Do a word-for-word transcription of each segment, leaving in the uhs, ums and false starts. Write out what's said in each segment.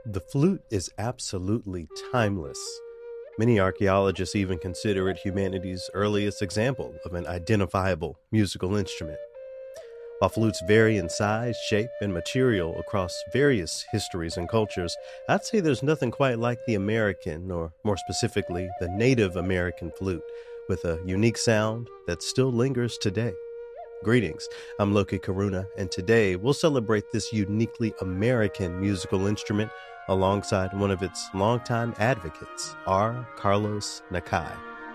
The flute is absolutely timeless. Many archaeologists even consider it humanity's earliest example of an identifiable musical instrument. While flutes vary in size, shape, and material across various histories and cultures, I'd say there's nothing quite like the American, or more specifically, the Native American flute, with a unique sound that still lingers today. Greetings, I'm Loki Karuna, and today we'll celebrate this uniquely American musical instrument alongside one of its longtime advocates, R. Carlos Nakai.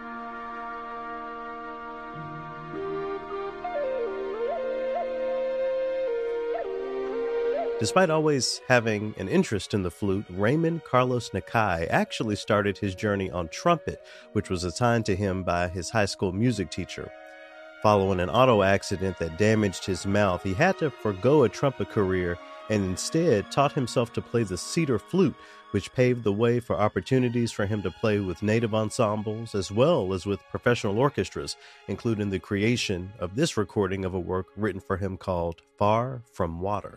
Despite always having an interest in the flute, Raymond Carlos Nakai actually started his journey on trumpet, which was assigned to him by his high school music teacher. Following an auto accident that damaged his mouth, he had to forgo a trumpet career and instead taught himself to play the cedar flute, which paved the way for opportunities for him to play with native ensembles as well as with professional orchestras, including the creation of this recording of a work written for him called Far From Water.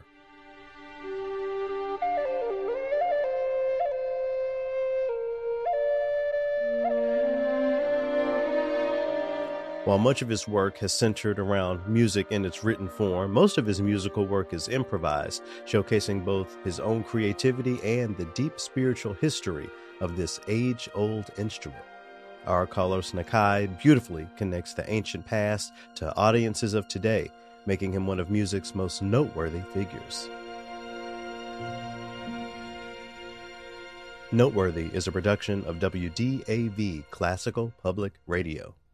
While much of his work has centered around music in its written form, most of his musical work is improvised, showcasing both his own creativity and the deep spiritual history of this age-old instrument. R. Carlos Nakai beautifully connects the ancient past to audiences of today, making him one of music's most noteworthy figures. Noteworthy is a production of W D A V Classical Public Radio.